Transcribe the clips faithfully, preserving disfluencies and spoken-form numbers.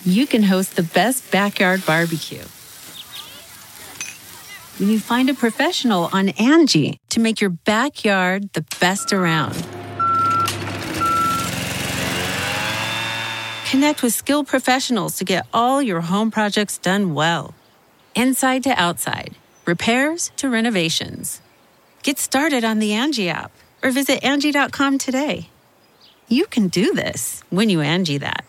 you can host the best backyard barbecue. When you find a professional on Angie to make your backyard the best around. Connect with skilled professionals to get all your home projects done well. Inside to outside, repairs to renovations. Get started on the Angie app or visit Angie dot com today. You can do this when you Angie that.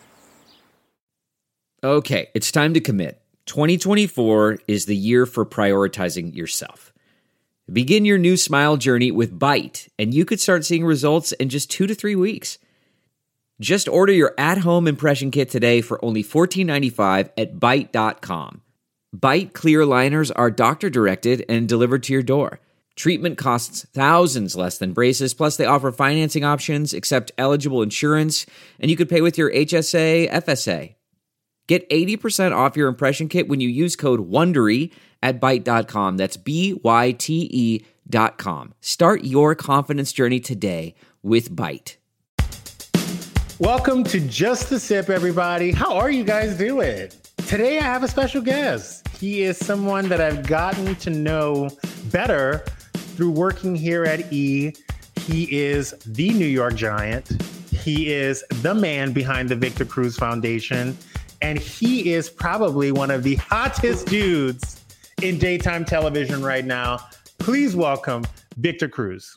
Okay, it's time to commit. twenty twenty-four is the year for prioritizing yourself. Begin your new smile journey with Byte, and you could start seeing results in just two to three weeks. Just order your at-home impression kit today for only fourteen ninety-five at byte dot com. Byte clear aligners are doctor-directed and delivered to your door. Treatment costs thousands less than braces, plus they offer financing options, accept eligible insurance, and you could pay with your H S A, F S A. Get eighty percent off your impression kit when you use code WONDERY at byte dot com. That's B Y T E dot com. Start your confidence journey today with Byte. Welcome to Just the Sip, everybody. How are you guys doing? Today I have a special guest. He is someone that I've gotten to know better through working here at E! He is the New York Giant. He is the man behind the Victor Cruz Foundation. And he is probably one of the hottest dudes in daytime television right now. Please welcome Victor Cruz.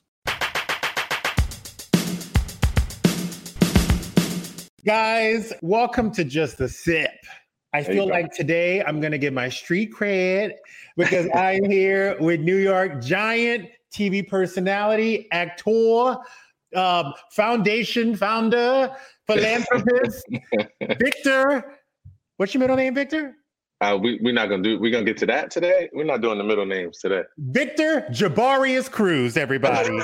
Guys, welcome to Just the Sip. I there feel like today I'm going to get my street cred because I'm here with New York Giant, T V personality, actor, um, foundation founder, philanthropist, Victor. What's your middle name, Victor? Uh, we, we're not going to do, we're going to get to that today. We're not doing the middle names today. Victor Jabarius Cruz, everybody.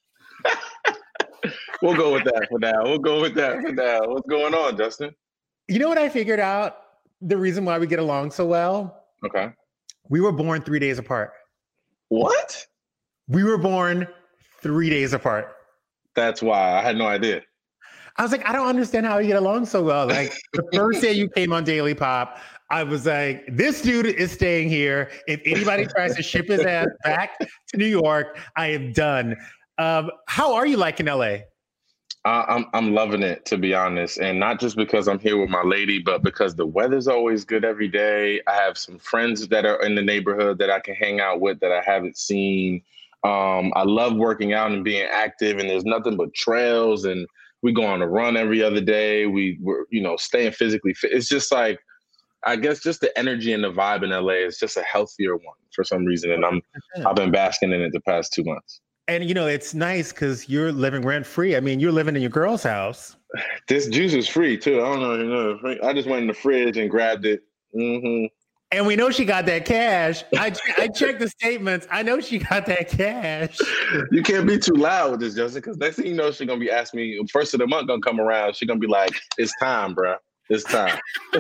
We'll go with that for now. We'll go with that for now. What's going on, Justin? You know what I figured out? The reason why we get along so well? Okay. We were born three days apart. What? We were born three days apart. That's why. I had no idea. I was like, I don't understand how you get along so well. Like the first day you came on Daily Pop, I was like, this dude is staying here. If anybody tries to ship his ass back to New York, I am done. Um, how are you liking L A? Uh, I'm I'm loving it, to be honest. And not just because I'm here with my lady, but because the weather's always good every day. I have some friends that are in the neighborhood that I can hang out with that I haven't seen. Um, I love working out and being active, and there's nothing but trails, and we go on a run every other day. We were, you know, staying physically fit. It's just like, I guess just the energy and the vibe in L A is just a healthier one for some reason. And I'm, I've been basking in it the past two months. And, you know, it's nice because you're living rent free. I mean, you're living in your girl's house. This juice is free too. I don't know if you know. I just went in the fridge and grabbed it. Mm-hmm. And we know she got that cash. I I checked the statements. I know she got that cash. You can't be too loud with this, Justin, because next thing you know, she's going to be asking me, first of the month going to come around. She's going to be like, it's time, bro. It's time.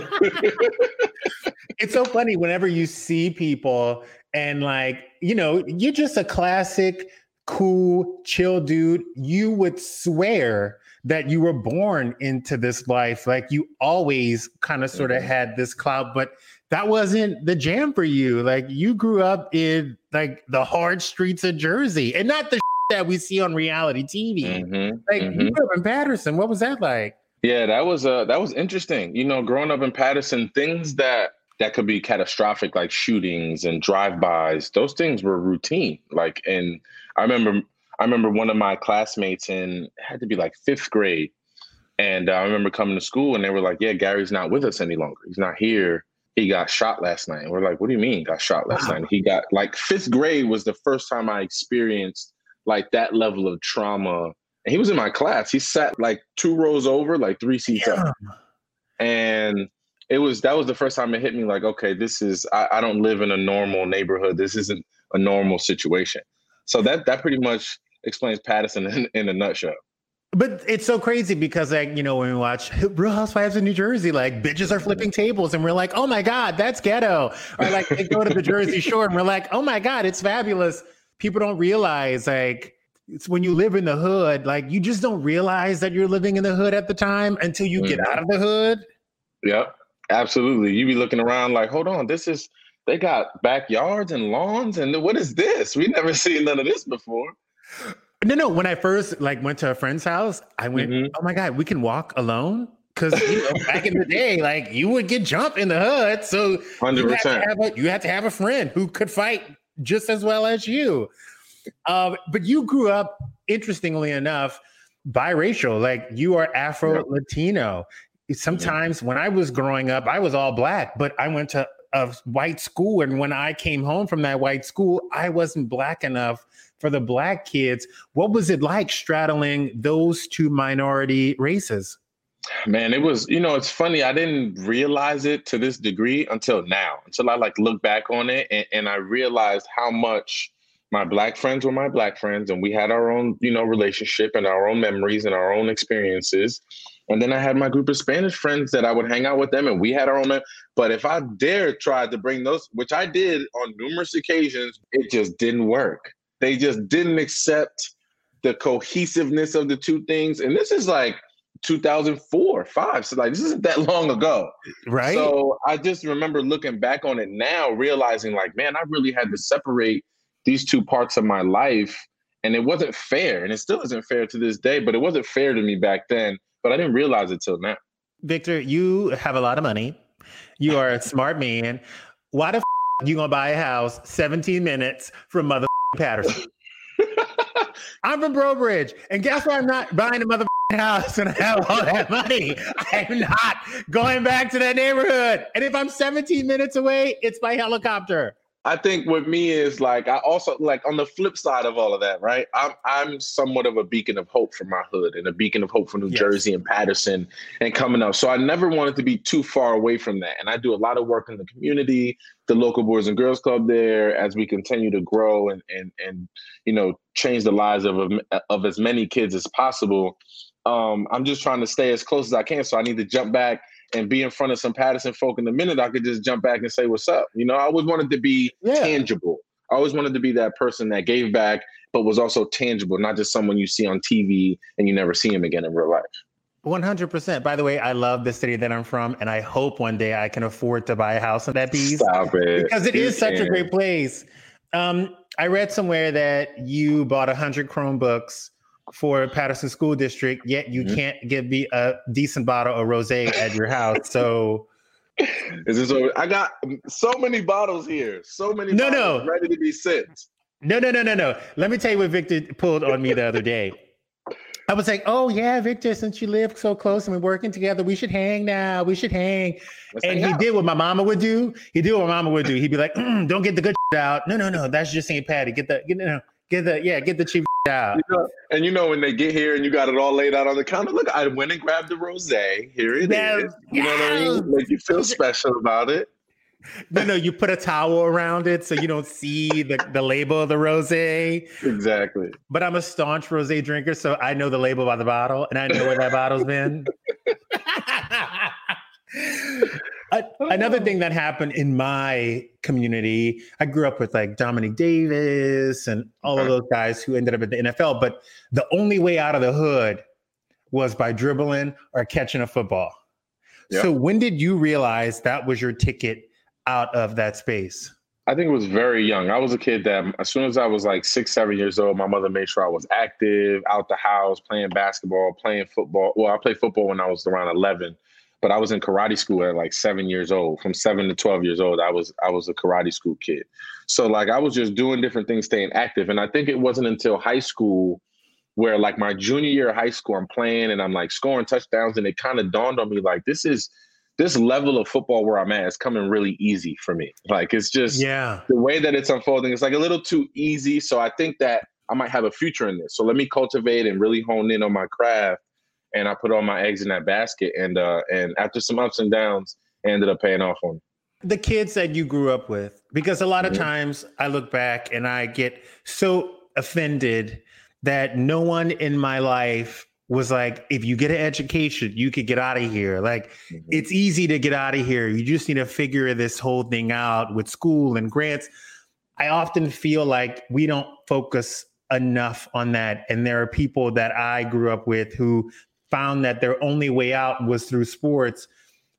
It's so funny whenever you see people and like, you know, you're just a classic, cool, chill dude. You would swear that you were born into this life. Like you always kind of sort of had this cloud, but that wasn't the jam for you. Like you grew up in like the hard streets of Jersey and not the that we see on reality T V. Mm-hmm, like mm-hmm. You grew up in Patterson. What was that like? Yeah, that was uh that was interesting. You know, growing up in Patterson, things that that could be catastrophic, like shootings and drive-bys, those things were routine. Like, and I remember I remember one of my classmates in, it had to be like fifth grade. And uh, I remember coming to school and they were like, yeah, Gary's not with us any longer. He's not here. He got shot last night. And we're like, what do you mean he got shot last wow. night? He got like fifth grade was the first time I experienced like that level of trauma. And he was in my class. He sat like two rows over, like three seats yeah. up. And it was, that was the first time it hit me like, okay, this is, I, I don't live in a normal neighborhood. This isn't a normal situation. So that, that pretty much explains Patterson in, in a nutshell. But it's so crazy because, like, you know, when we watch Real Housewives of New Jersey, like bitches are flipping tables and we're like, oh my God, that's ghetto. Or like they go to the Jersey Shore and we're like, oh my God, it's fabulous. People don't realize like it's when you live in the hood, like you just don't realize that you're living in the hood at the time until you mm-hmm. get out of the hood. Yep. Absolutely. You be looking around like, hold on, this is, they got backyards and lawns. And what is this? We never seen none of this before. No, no. When I first like went to a friend's house, I went, mm-hmm. oh my God, we can walk alone? Because you know, back in the day, like you would get jumped in the hood. So one hundred percent. You had to have a, you had to have a friend who could fight just as well as you. Um, but you grew up, interestingly enough, biracial. Like you are Afro-Latino. Sometimes when I was growing up, I was all black, but I went to a white school. And when I came home from that white school, I wasn't black enough for the black kids. What was it like straddling those two minority races? Man, it was, you know, it's funny. I didn't realize it to this degree until now, until I like look back on it. And, and I realized how much my black friends were my black friends. And we had our own, you know, relationship and our own memories and our own experiences. And then I had my group of Spanish friends that I would hang out with them and we had our own. But if I dared try to bring those, which I did on numerous occasions, it just didn't work. They just didn't accept the cohesiveness of the two things. And this is like two thousand four, five. So like, this isn't that long ago. Right. So I just remember looking back on it now, realizing like, man, I really had to separate these two parts of my life. And it wasn't fair. And it still isn't fair to this day, but it wasn't fair to me back then. But I didn't realize it till now. Victor, you have a lot of money. You are a smart man. Why the f- you gonna buy a house seventeen minutes from mother Patterson? I'm from Breaux Bridge, and guess why I'm not buying a mother house and I have all that money? I'm not going back to that neighborhood. And if I'm seventeen minutes away, it's by helicopter. I think with me is like, I also like on the flip side of all of that, right? I'm I'm somewhat of a beacon of hope for my hood and a beacon of hope for New yes. Jersey and Patterson and coming up. So I never wanted to be too far away from that. And I do a lot of work in the community, the local Boys and Girls Club there, as we continue to grow and and and you know change the lives of of as many kids as possible. Um, I'm just trying to stay as close as I can. So I need to jump back and be in front of some Patterson folk in a minute. I could just jump back and say, what's up? You know, I always wanted to be yeah. tangible. I always wanted to be that person that gave back, but was also tangible, not just someone you see on T V and you never see him again in real life. one hundred percent. By the way, I love the city that I'm from, and I hope one day I can afford to buy a house in that piece. Stop it. Because it you is such can. a great place. Um, I read somewhere that you bought one hundred Chromebooks for Patterson School District, yet you mm-hmm. can't get me a decent bottle of rosé at your house. So, is this over? I got so many bottles here, so many no, bottles no. ready to be sent. No, no, no, no, no. Let me tell you what Victor pulled on me the other day. I was like, "Oh yeah, Victor, since you live so close and we're working together, we should hang now. We should hang." Let's and hang he out. did what my mama would do. He did what my mama would do. He'd be like, mm, "Don't get the good shit out. No, no, no. That's just Saint Patty. Get the get no, get the yeah, get the cheap out." You know, and you know when they get here and you got it all laid out on the counter. Look, I went and grabbed the rosé. Here it now, is. You know what I mean? Make you feel special about it. No, no, you put a towel around it so you don't see the, the label of the rosé. Exactly. But I'm a staunch rosé drinker, so I know the label by the bottle, and I know where that bottle's been. Another thing that happened in my community, I grew up with like Dominique Davis and all of those guys who ended up at the N F L, but the only way out of the hood was by dribbling or catching a football. Yep. So when did you realize that was your ticket out of that space? I think it was very young. I was a kid that as soon as I was like six, seven years old, my mother made sure I was active, out the house, playing basketball, playing football. Well, I played football when I was around eleven, but I was in karate school at like seven years old. From seven to twelve years old, I was I was a karate school kid. So like I was just doing different things, staying active. And I think it wasn't until high school where like my junior year of high school, I'm playing and I'm like scoring touchdowns. And it kind of dawned on me like, this is this level of football where I'm at is coming really easy for me. Like, it's just yeah. the way that it's unfolding. It's like a little too easy. So I think that I might have a future in this. So let me cultivate and really hone in on my craft. And I put all my eggs in that basket. And uh, and after some ups and downs, it ended up paying off on me. The kids that you grew up with, because a lot of mm-hmm. times I look back and I get so offended that no one in my life was like, if you get an education, you could get out of here. Like, mm-hmm. it's easy to get out of here. You just need to figure this whole thing out with school and grants. I often feel like we don't focus enough on that. And there are people that I grew up with who found that their only way out was through sports.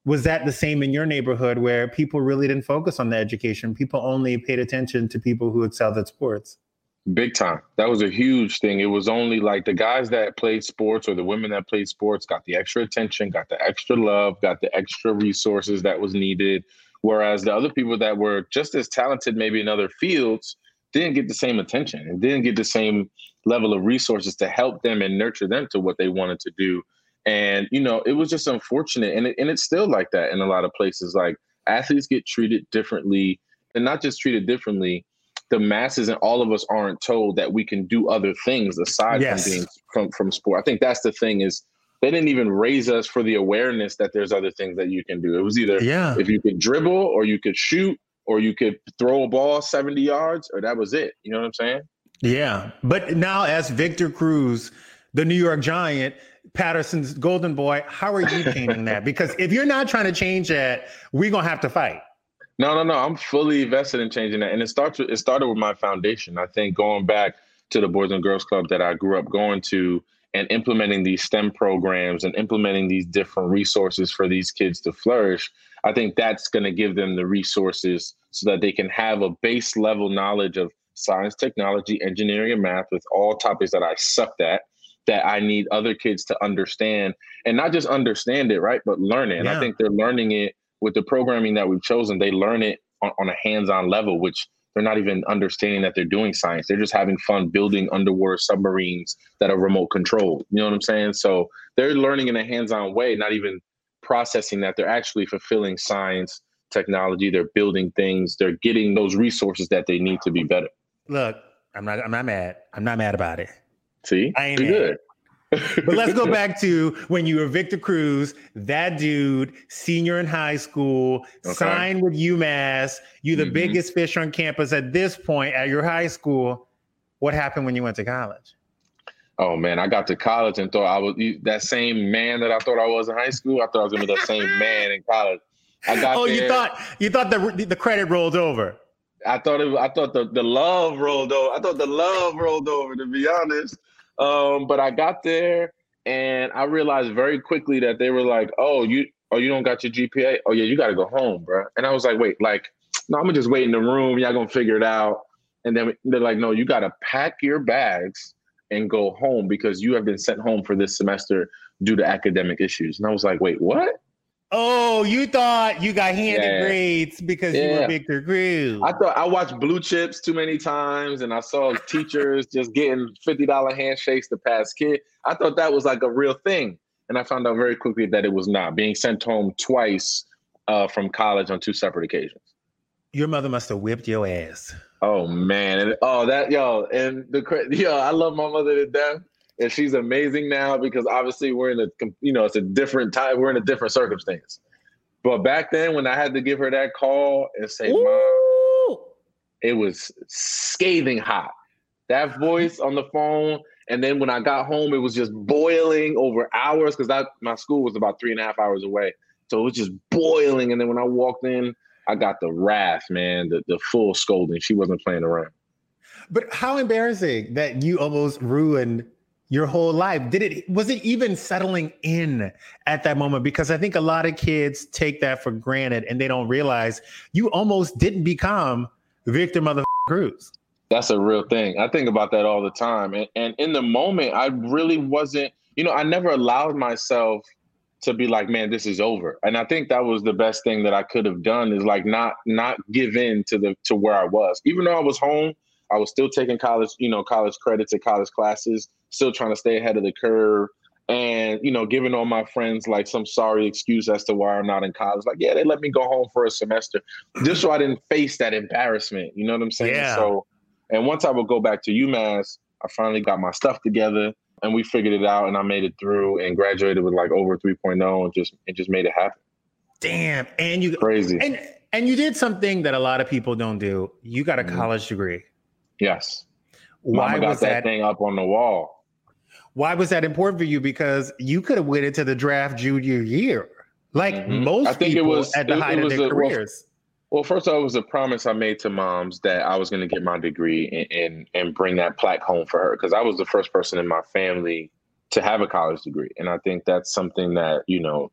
Was that the same in your neighborhood where people really didn't focus on the education? People only paid attention to people who excelled at sports? Big time. That was a huge thing. It was only like the guys that played sports or the women that played sports got the extra attention, got the extra love, got the extra resources that was needed. Whereas the other people that were just as talented, maybe in other fields, didn't get the same attention and didn't get the same level of resources to help them and nurture them to what they wanted to do. And, you know, it was just unfortunate. And, it, and it's still like that in a lot of places. Like athletes get treated differently, and not just treated differently. The masses and all of us aren't told that we can do other things aside yes. from being from, from sport. I think that's the thing is they didn't even raise us for the awareness that there's other things that you can do. It was either yeah. if you could dribble or you could shoot or you could throw a ball seventy yards or that was it. You know what I'm saying? Yeah. But now as Victor Cruz, the New York Giant, Patterson's golden boy, how are you changing that? Because if you're not trying to change that, we're going to have to fight. No, no, no. I'm fully vested in changing that. And it starts with, it started with my foundation. I think going back to the Boys and Girls Club that I grew up going to and implementing these STEM programs and implementing these different resources for these kids to flourish, I think that's going to give them the resources so that they can have a base level knowledge of science, technology, engineering, and math with all topics that I sucked at, that I need other kids to understand and not just understand it, right, but learn it. And yeah. I think they're learning it with the programming that we've chosen. They learn it on, on a hands-on level, which they're not even understanding that they're doing science. They're just having fun building underwater submarines that are remote controlled. You know what I'm saying? So they're learning in a hands-on way, not even processing that they're actually fulfilling science, technology. They're building things. They're getting those resources that they need to be better. Look, I'm not, I'm not mad. I'm not mad about it. See, I ain't You're good. But let's go back to when you were Victor Cruz, that dude, senior in high school, okay. signed with UMass. You're the mm-hmm. biggest fish on campus at this point at your high school. What happened when you went to college? Oh, man, I got to college and thought I was that same man that I thought I was in high school. I thought I was going to be that same man in college. I got oh, there. you thought you thought the the credit rolled over. I thought it. I thought the, the love rolled over. I thought the love rolled over, to be honest. Um, but I got there and I realized very quickly that they were like, "Oh, you, oh, you don't got your G P A? Oh, yeah, you got to go home, bro." And I was like, "Wait, like, no, I'm gonna just wait in the room. Y'all gonna figure it out." And then they're like, "No, you got to pack your bags and go home because you have been sent home for this semester due to academic issues." And I was like, "Wait, what?" Oh, you thought you got handed yeah. grades because yeah. you were Victor Cruz. I thought I watched Blue Chips too many times and I saw teachers just getting fifty dollars handshakes to pass kid. I thought that was like a real thing. And I found out very quickly that it was not. Being sent home twice uh, from college on two separate occasions. Your mother must have whipped your ass. Oh, man. And, oh, that, yo, and the, yo, I love my mother to death. And she's amazing now because obviously we're in a, you know, it's a different time. We're in a different circumstance. But back then when I had to give her that call and say, Ooh. Mom, it was scathing hot. That voice on the phone. And then when I got home, it was just boiling over hours because my school was about three and a half hours away. So it was just boiling. And then when I walked in, I got the wrath, man, the, the full scolding. She wasn't playing around. But how embarrassing that you almost ruined your whole life. Did it, was it even settling in at that moment? Because I think a lot of kids take that for granted and they don't realize you almost didn't become Victor Mother Cruz. That's a real thing. I think about that all the time. And, and in the moment, I really wasn't, you know, I never allowed myself to be like, man, this is over. And I think that was the best thing that I could have done is like not, not give in to the, to where I was. Even though I was home, I was still taking college, you know, college credits and college classes, still trying to stay ahead of the curve and, you know, giving all my friends like some sorry excuse as to why I'm not in college. Like, yeah, they let me go home for a semester just so I didn't face that embarrassment. You know what I'm saying? Yeah. So, and once I would go back to UMass, I finally got my stuff together and we figured it out and I made it through and graduated with like over three point oh and just, it just made it happen. Damn. And you crazy. And, and you did something that a lot of people don't do. You got a mm-hmm. college degree. Yes. Why Mama got was that, that thing up on the wall? Why was that important for you? Because you could have waited to the draft junior year, like mm-hmm. most I think people it was, at the it, height it of their a, careers. Well, well, first of all, it was a promise I made to moms that I was going to get my degree and, and and bring that plaque home for her because I was the first person in my family to have a college degree, and I think that's something that you know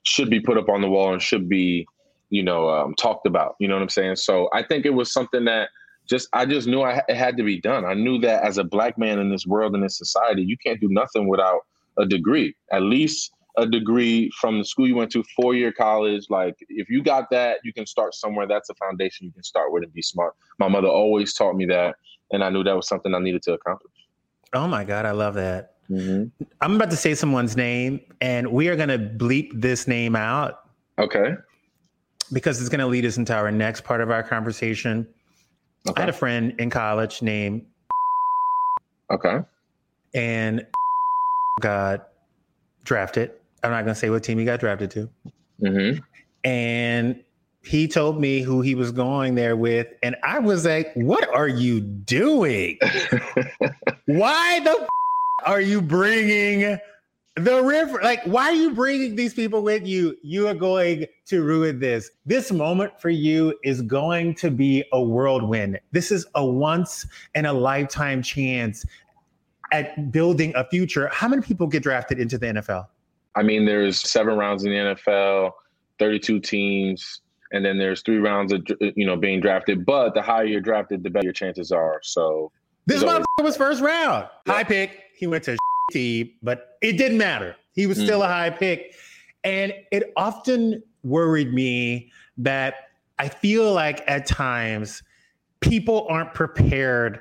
should be put up on the wall and should be, you know, um, talked about. You know what I'm saying? So I think it was something that just I just knew I, it had to be done. I knew that as a Black man in this world, in this society, you can't do nothing without a degree, at least a degree from the school you went to, four-year college. Like, if you got that, you can start somewhere. That's a foundation you can start with and be smart. My mother always taught me that, and I knew that was something I needed to accomplish. Oh, my God. I love that. Mm-hmm. I'm about to say someone's name, and we are going to bleep this name out. Okay. Because it's going to lead us into our next part of our conversation. Okay. I had a friend in college named Okay. and got drafted. I'm not going to say what team he got drafted to. Mm-hmm. And he told me who he was going there with. And I was like, what are you doing? Why the f- are you bringing the river? Like, why are you bringing these people with you? You are going to ruin this. This moment for you is going to be a whirlwind. This is a once in a lifetime chance at building a future. How many people get drafted into the N F L? I mean, there's seven rounds in the N F L, thirty-two teams, and then there's three rounds of, you know, being drafted. But the higher you're drafted, the better your chances are. So this always- motherfucker was first round. Yeah. High pick. He went to a team, but it didn't matter. He was still mm. a high pick. And it often worried me that I feel like at times people aren't prepared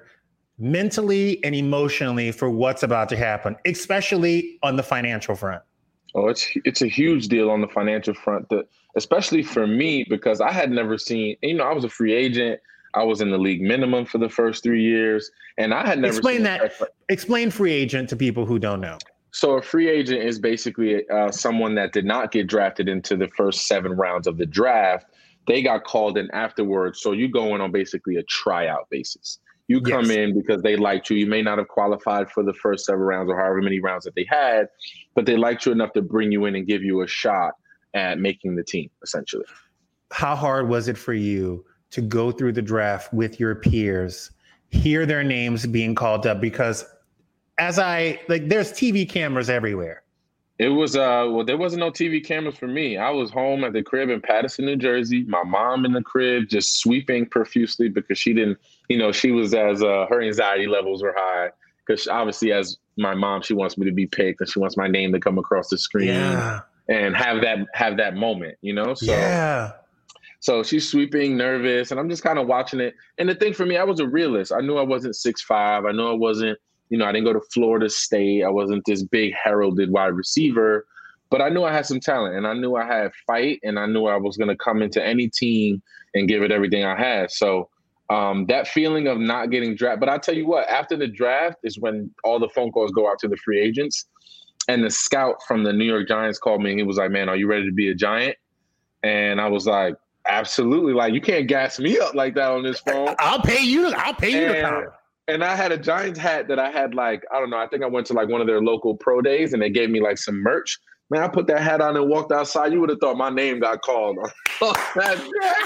mentally and emotionally for what's about to happen, especially on the financial front. Oh, it's it's a huge deal on the financial front, that, especially for me, because I had never seen, you know, I was a free agent. I was in the league minimum for the first three years, and I had never explain seen that. that. Explain free agent to people who don't know. So a free agent is basically uh, someone that did not get drafted into the first seven rounds of the draft. They got called in afterwards. So you go in on basically a tryout basis. You come yes. in because they liked you. You may not have qualified for the first seven rounds or however many rounds that they had, but they liked you enough to bring you in and give you a shot at making the team, essentially. How hard was it for you to go through the draft with your peers, hear their names being called up? Because as I, like, there's T V cameras everywhere. It was, uh, well, there wasn't no T V cameras for me. I was home at the crib in Paterson, New Jersey. My mom in the crib just sweeping profusely because she didn't, you know, she was as, uh, her anxiety levels were high. Because obviously, as my mom, she wants me to be picked and she wants my name to come across the screen yeah. and have that, have that moment, you know? So, yeah. So she's sweeping, nervous, and I'm just kind of watching it. And the thing for me, I was a realist. I knew I wasn't six five. I knew I wasn't, you know, I didn't go to Florida State. I wasn't this big heralded wide receiver, but I knew I had some talent, and I knew I had fight, and I knew I was going to come into any team and give it everything I had. So um, that feeling of not getting drafted. But I tell you what, after the draft is when all the phone calls go out to the free agents, and the scout from the New York Giants called me, and he was like, "Man, are you ready to be a Giant?" And I was like, absolutely. Like, you can't gas me up like that on this phone. I'll pay you. I'll pay you and, to come. And I had a Giants hat that I had, like, I don't know. I think I went to like one of their local pro days and they gave me like some merch. Man, I put that hat on and walked outside. You would have thought my name got called on that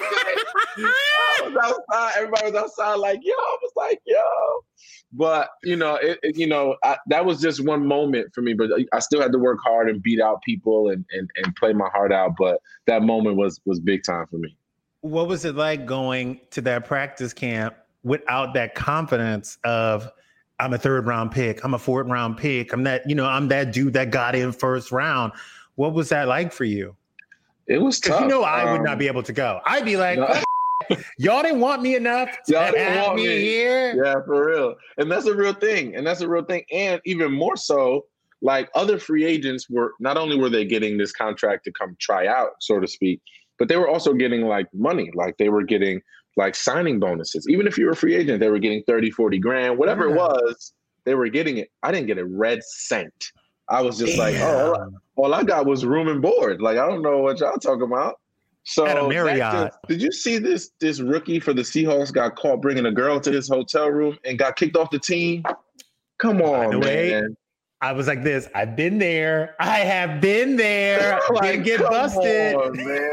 jacket. I was outside. Everybody was outside like, yo. I was like, yo. But, you know, it, it, you know, I, that was just one moment for me. But I still had to work hard and beat out people and, and, and play my heart out. But that moment was was big time for me. What was it like going to that practice camp without that confidence of, I'm a third round pick, I'm a fourth round pick, I'm that, you know, I'm that dude that got in first round? What was that like for you? It was tough. You know, I um, would not be able to go. I'd be like, no. Y'all didn't want me enough to Y'all have didn't want me, me here. Yeah, for real. And that's a real thing. And that's a real thing. And even more so, like, other free agents were, not only were they getting this contract to come try out, so to speak, but they were also getting like money. Like, they were getting like signing bonuses. Even if you were a free agent, they were getting thirty, forty grand, whatever yeah. it was, they were getting it. I didn't get a red cent. I was just Damn. like, oh, all, all I got was room and board. Like, I don't know what y'all talking about. So at a Marriott. Just, did you see this this rookie for the Seahawks got caught bringing a girl to his hotel room and got kicked off the team? Come on, man. I was like this. I've been there. I have been there. Like, didn't get busted. On, man.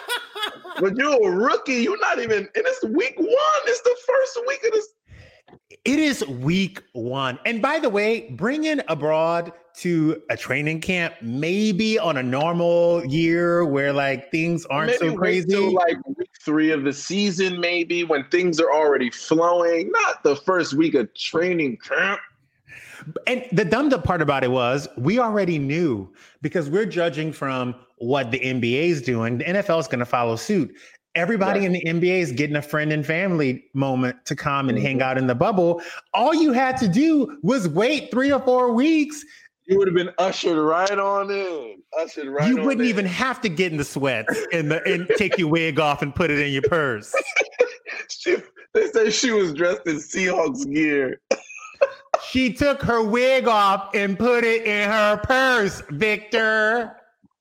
But you're a rookie. You're not even, and it's week one. It's the first week of this. It is week one. And by the way, bringing abroad to a training camp, maybe on a normal year where like things aren't maybe so crazy. Till, like week three of the season, maybe when things are already flowing, not the first week of training camp. And the dumb up part about it was we already knew because we're judging from what the N B A is doing. The N F L is going to follow suit. Everybody right. in the N B A is getting a friend and family moment to come and mm-hmm. hang out in the bubble. All you had to do was wait three or four weeks. You would have been ushered right on in. Ushered right you on wouldn't in. even have to get in the sweats and, the, and take your wig off and put it in your purse. she, they say she was dressed in Seahawks gear. She took her wig off and put it in her purse, Victor.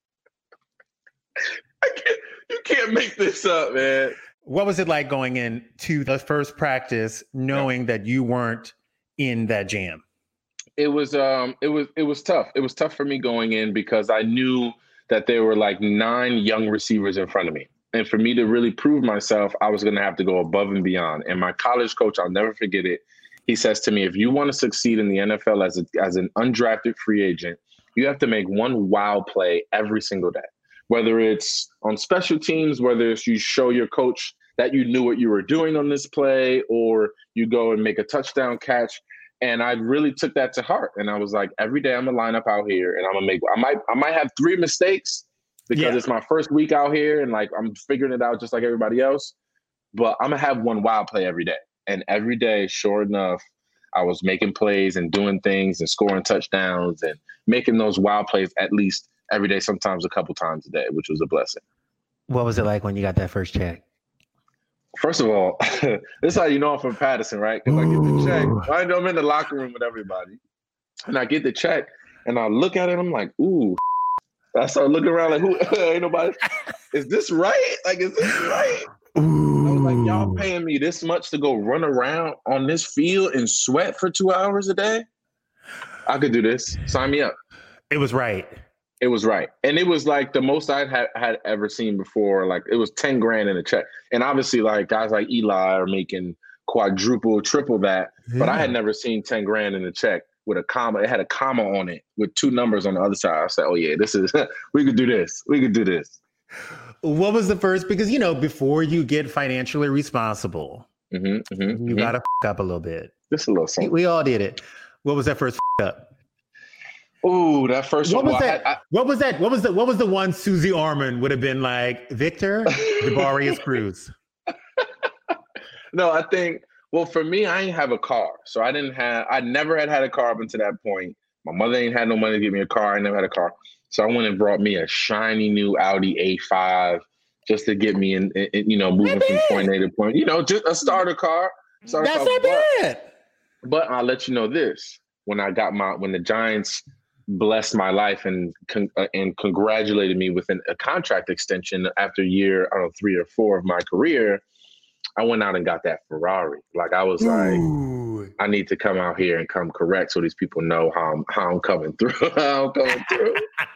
I can't, you can't make this up, man. What was it like going into the first practice knowing yeah. that you weren't in that jam? It was um it was it was tough. It was tough for me going in because I knew that there were like nine young receivers in front of me. And for me to really prove myself, I was going to have to go above and beyond. And my college coach, I'll never forget it. He says to me, if you want to succeed in the N F L as a, as an undrafted free agent, you have to make one wow play every single day. Whether it's on special teams, whether it's you show your coach that you knew what you were doing on this play, or you go and make a touchdown catch. And I really took that to heart. And I was like, every day I'm gonna line up out here and I'm gonna make, I might, I might have three mistakes because yeah. it's my first week out here and like, I'm figuring it out just like everybody else, but I'm gonna have one wild play every day. And every day, sure enough, I was making plays and doing things and scoring touchdowns and making those wild plays at least every day, sometimes a couple times a day, which was a blessing. What was it like when you got that first check? First of all, this is how you know I'm from Patterson, right? Because I get the check. I know I'm in the locker room with everybody. And I get the check and I look at it and I'm like, ooh. I start looking around like, who? Ain't nobody. Is this right? Like, is this right? Ooh. I was like, y'all paying me this much to go run around on this field and sweat for two hours a day? I could do this. Sign me up. It was right. It was right. And it was like the most I had, had ever seen before. Like it was ten grand in a check. And obviously like guys like Eli are making quadruple, triple that. Yeah. But I had never seen ten grand in a check with a comma. It had a comma on it with two numbers on the other side. I said, oh yeah, this is, we could do this. We could do this. What was the first, because, you know, before you get financially responsible, mm-hmm, mm-hmm, you mm-hmm. got to f- up a little bit. Just a little something. We all did it. What was that first f- up? Ooh, that first what one. Was that, I, I, what was that? What was the what was the one Susie Orman would have been like, Victor, Jabarius Cruz? No, I think, well, for me, I ain't have a car. So I didn't have, I never had had a car up until that point. My mother ain't had no money to get me a car. I never had a car. So I went and brought me a shiny new Audi A five just to get me in, in you know, moving from point A to point, you know, just a starter car. Starter That's car, not but, bad. But I'll let you know this. When I got my, when the Giants blessed my life and con- uh, and congratulated me with an, a contract extension after year, I don't know, three or four of my career, I went out and got that Ferrari. Like I was Ooh. like, I need to come out here and come correct so these people know how I'm how I'm coming through. how I'm coming through.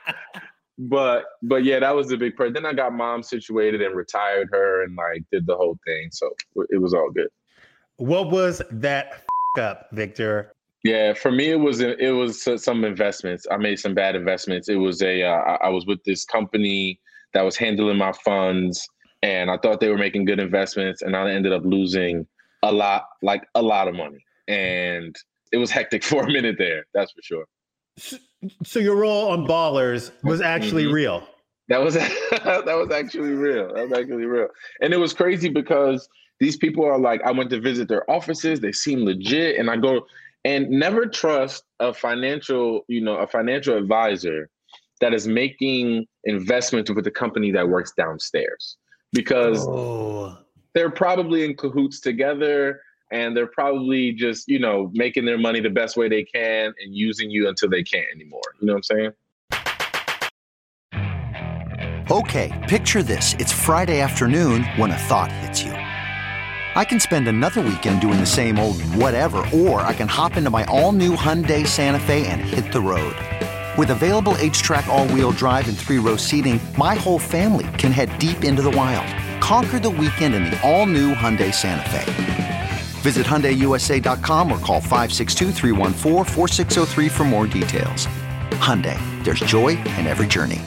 but but yeah, that was the big part. Then I got mom situated and retired her and like did the whole thing. So it was all good. What was that f- up, Victor? Yeah, for me, it was it was some investments. I made some bad investments. It was a uh, I was with this company that was handling my funds, and I thought they were making good investments, and I ended up losing a lot, like a lot of money, and it was hectic for a minute there. That's for sure. So, so your role on Ballers was actually mm-hmm. real. That was that was actually real. That was actually real, and it was crazy because these people are like, I went to visit their offices. They seem legit, and I go. And never trust a financial, you know, a financial advisor that is making investments with a company that works downstairs, because oh. they're probably in cahoots together and they're probably just, you know, making their money the best way they can and using you until they can't anymore. You know what I'm saying? Okay, picture this. It's Friday afternoon when a thought hits you. I can spend another weekend doing the same old whatever, or I can hop into my all-new Hyundai Santa Fe and hit the road. With available H-Track all-wheel drive and three-row seating, my whole family can head deep into the wild. Conquer the weekend in the all-new Hyundai Santa Fe. Visit Hyundai U S A dot com or call five six two, three one four, four six zero three for more details. Hyundai, there's joy in every journey.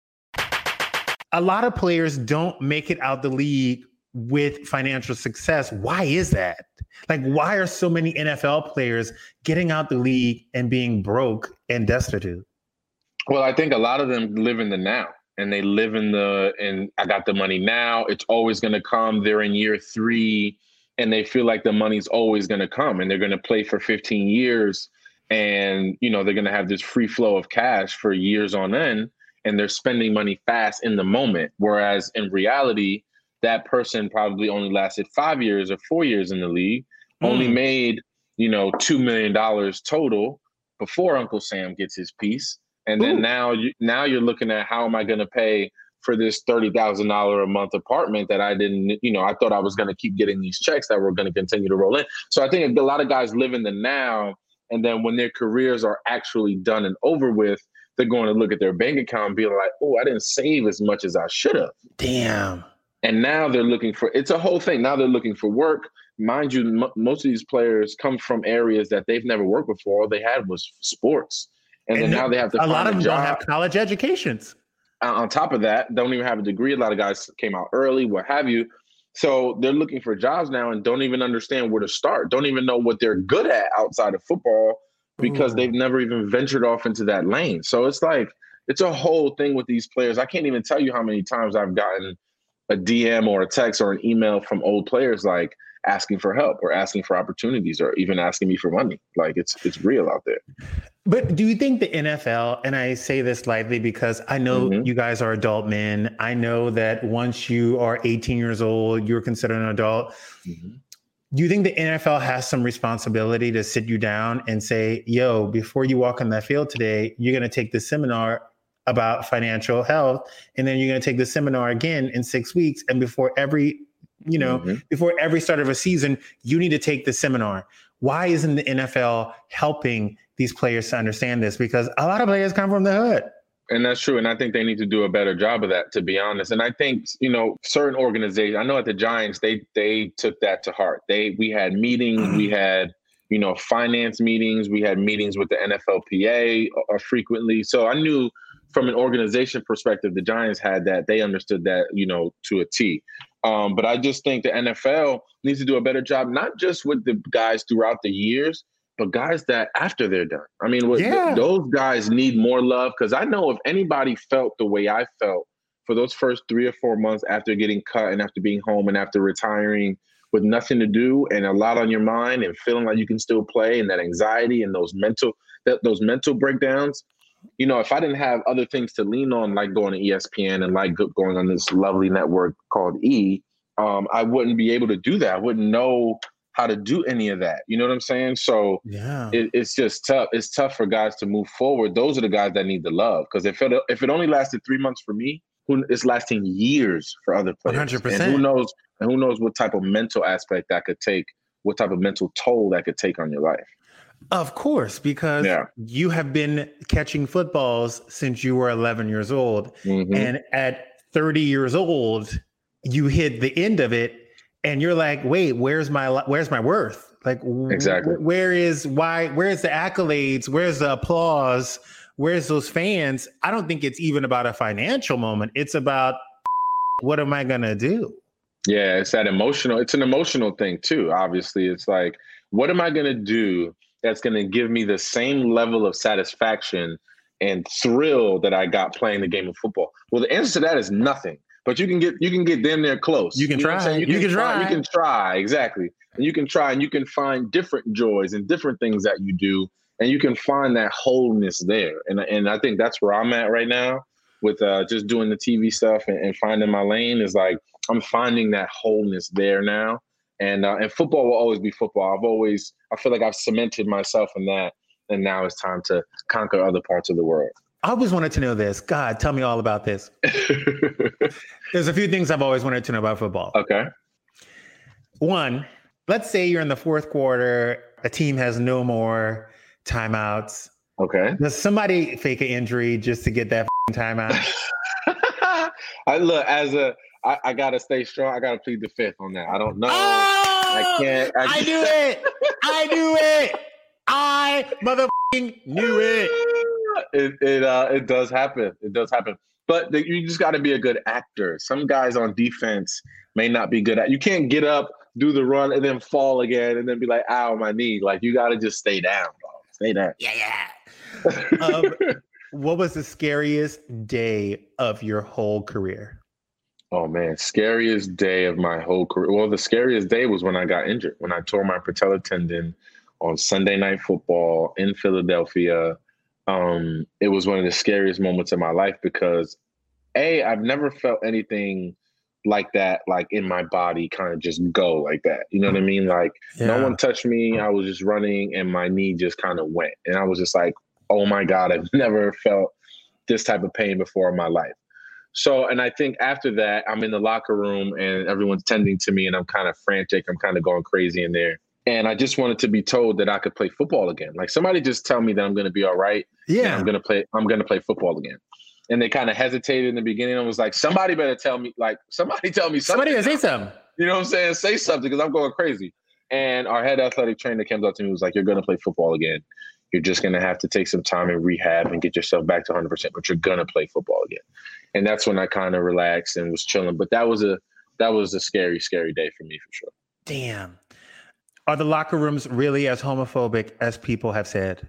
A lot of players don't make it out the league with financial success. Why is that? Like, why are so many N F L players getting out the league and being broke and destitute? Well, I think a lot of them live in the now, and they live in the, and I got the money now. It's always going to come. They're in year three, and they feel like the money's always going to come, and they're going to play for fifteen years. And, you know, they're going to have this free flow of cash for years on end, and they're spending money fast in the moment. Whereas in reality, that person probably only lasted five years or four years in the league, mm. only made, you know, two million dollars total before Uncle Sam gets his piece. And then Ooh. now, you, now you're looking at, how am I going to pay for this thirty thousand dollars a month apartment that I didn't, you know, I thought I was going to keep getting these checks that were going to continue to roll in. So I think a lot of guys live in the now. And then when their careers are actually done and over with, they're going to look at their bank account and be like, oh, I didn't save as much as I should have. Damn. And now they're looking for, it's a whole thing. Now they're looking for work. Mind you, m- most of these players come from areas that they've never worked before. All they had was sports. And, and then now they have to a find lot of them job. don't have college educations. Uh, on top of that, don't even have a degree. A lot of guys came out early, what have you. So they're looking for jobs now and don't even understand where to start. Don't even know what they're good at outside of football because Ooh. they've never even ventured off into that lane. So it's like, it's a whole thing with these players. I can't even tell you how many times I've gotten a D M or a text or an email from old players like asking for help or asking for opportunities or even asking me for money. Like it's it's real out there. But do you think the N F L, and I say this lightly because I know mm-hmm. you guys are adult men. I know that once you are eighteen years old, you're considered an adult. Mm-hmm. Do you think the N F L has some responsibility to sit you down and say, yo, before you walk on that field today, you're going to take this seminar about financial health, and then you're going to take the seminar again in six weeks. And before every, you know, mm-hmm. before every start of a season, you need to take the seminar. Why isn't the N F L helping these players to understand this? Because a lot of players come from the hood. And that's true. And I think they need to do a better job of that, to be honest. And I think, you know, certain organizations, I know at the Giants, they they took that to heart. They we had meetings, we had, you know, finance meetings, we had meetings with the N F L P A uh, frequently. So I knew from an organization perspective, the Giants had that. They understood that, you know, to a T. Um, but I just think the N F L needs to do a better job, not just with the guys throughout the years, but guys that after they're done. I mean, what, yeah. th- those guys need more love, because I know if anybody felt the way I felt for those first three or four months after getting cut and after being home and after retiring with nothing to do and a lot on your mind and feeling like you can still play, and that anxiety and those mental th- those mental breakdowns, you know, if I didn't have other things to lean on, like going to E S P N and like going on this lovely network called E, um, I wouldn't be able to do that. I wouldn't know how to do any of that. You know what I'm saying? So yeah, it, it's just tough. It's tough for guys to move forward. Those are the guys that need the love. Because if it, if it only lasted three months for me, who, it's lasting years for other players. one hundred percent. And who knows, and who knows what type of mental aspect that could take, what type of mental toll that could take on your life. Of course, because yeah. you have been catching footballs since you were eleven years old. Mm-hmm. And at thirty years old, you hit the end of it and you're like, wait, where's my, where's my worth? Like, exactly. Wh- where is why, where's the accolades? Where's the applause? Where's those fans? I don't think it's even about a financial moment. It's about, what am I going to do? Yeah. It's that emotional, it's an emotional thing too. Obviously it's like, what am I going to do that's going to give me the same level of satisfaction and thrill that I got playing the game of football? Well, the answer to that is nothing, but you can get, you can get damn near close. You can you try. You, you can, can try. try. You can try. Exactly. And you can try and you can find different joys and different things that you do. And you can find that wholeness there. And, and I think that's where I'm at right now with uh, just doing the T V stuff and, and finding my lane is like, I'm finding that wholeness there now. And uh, and football will always be football. I've always, I feel like I've cemented myself in that. And now it's time to conquer other parts of the world. I always wanted to know this. God, tell me all about this. There's a few things I've always wanted to know about football. Okay. One, let's say you're in the fourth quarter. A team has no more timeouts. Okay. Does somebody fake an injury just to get that timeout? I look, as a, I, I got to stay strong. I got to plead the fifth on that. I don't know. Oh! I can't. I, I knew it. I knew it. I motherfucking knew it. It it uh it does happen. It does happen. But the, you just got to be a good actor. Some guys on defense may not be good at. You can't get up, do the run, and then fall again, and then be like, "Ow, my knee!" Like you got to just stay down, dog. Stay down. Yeah, yeah. um, what was the scariest day of your whole career? Oh man, scariest day of my whole career. Well, the scariest day was when I got injured, when I tore my patella tendon on Sunday Night Football in Philadelphia. Um, it was one of the scariest moments of my life because A, I've never felt anything like that, like in my body kind of just go like that. You know what I mean? Like yeah. No one touched me. I was just running and my knee just kind of went. And I was just like, oh my God, I've never felt this type of pain before in my life. So, and I think after that, I'm in the locker room and everyone's tending to me and I'm kind of frantic. I'm kind of going crazy in there. And I just wanted to be told that I could play football again. Like somebody just tell me that I'm going to be all right. Yeah. I'm going to play, I'm going to play football again. And they kind of hesitated in the beginning. I was like, somebody better tell me, like somebody tell me something. Somebody say something. You know what I'm saying? Say something because I'm going crazy. And our head athletic trainer came up to me and was like, you're going to play football again. You're just going to have to take some time in rehab and get yourself back to one hundred percent, but you're going to play football again. And that's when I kind of relaxed and was chilling. But that was a, that was a scary, scary day for me for sure. Damn. Are the locker rooms really as homophobic as people have said?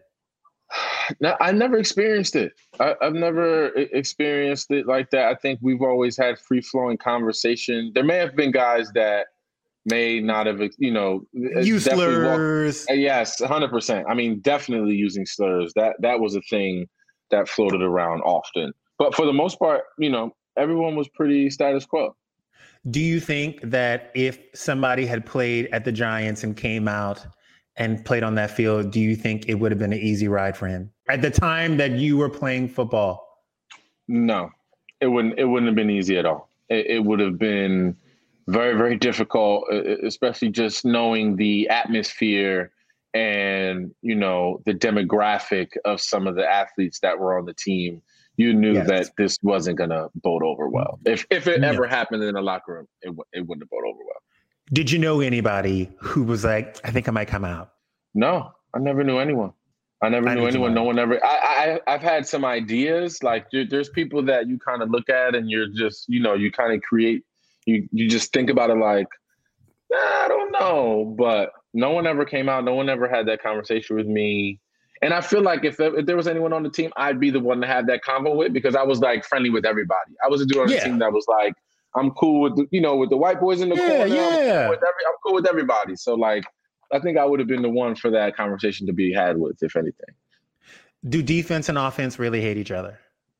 No, I never experienced it. I, I've never experienced it like that. I think we've always had free-flowing conversation. There may have been guys that may not have, you know, use slurs. Walked, yes, one hundred percent. I mean, definitely using slurs. That that was a thing that floated around often. But for the most part, you know, everyone was pretty status quo. Do you think that if somebody had played at the Giants and came out and played on that field, do you think it would have been an easy ride for him at the time that you were playing football? No, it wouldn't. It wouldn't have been easy at all. It, it would have been very, very difficult, especially just knowing the atmosphere and, you know, the demographic of some of the athletes that were on the team. You knew yes. that this wasn't going to bode over well. If if it no. ever happened in a locker room, it, w- it wouldn't have bode over well. Did you know anybody who was like, I think I might come out? No, I never knew anyone. I never I knew anyone. No one ever. I, I, I've had some ideas. Like there, there's people that you kind of look at and you're just, you know, you kind of create, you, you just think about it like, nah, I don't know. But no one ever came out. No one ever had that conversation with me. And I feel like if, if there was anyone on the team, I'd be the one to have that convo with because I was like friendly with everybody. I was a dude on the yeah. team that was like, I'm cool with the, you know, with the white boys in the yeah, corner. Yeah. I'm, cool with every, I'm cool with everybody. So like, I think I would have been the one for that conversation to be had with, if anything. Do defense and offense really hate each other?